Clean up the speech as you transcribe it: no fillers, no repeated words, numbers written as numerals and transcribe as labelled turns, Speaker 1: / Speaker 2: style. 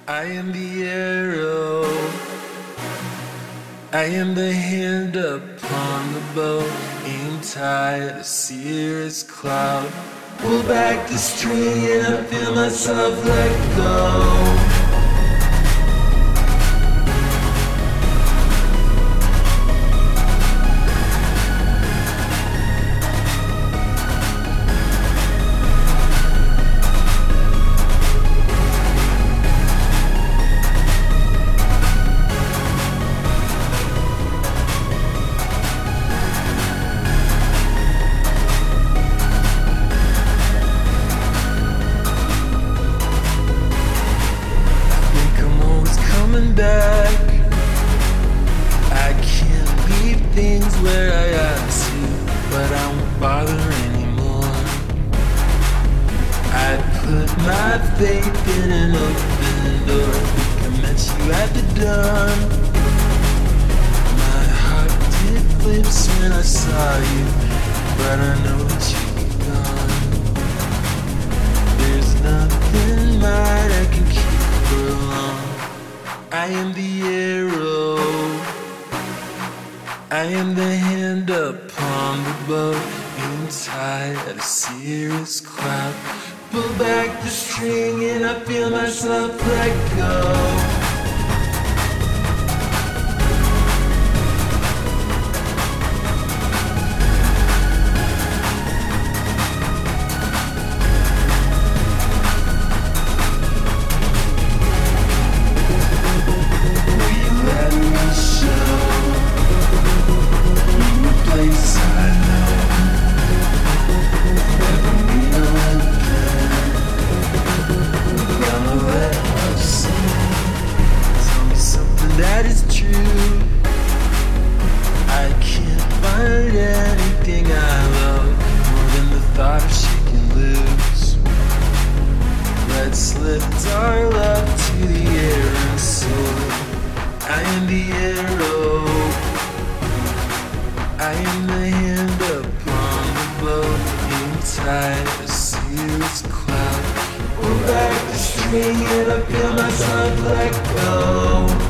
Speaker 1: I am the arrow, I am the hand upon the bow, aim tight at a cirrus cloud. Pull back the string and I feel myself let go. Back. I can't leave things where I got to, but I won't bother anymore. I put my faith in an open door. I met you at the dawn. My heart did flips when I saw you, but I know that you'll be gone. There's nothing mine I can keep for long. I am the arrow, I am the hand upon the bow, aim tight at a cirrus cloud. Pull back the string and I feel myself let go. That is true. I can't find anything I love more than the thought of shaking loose. Let's lift our love to the air and soar. I am the arrow, I am the hand upon the bow, aim tight as cirrus cloud. Pull back the string and I feel myself let go.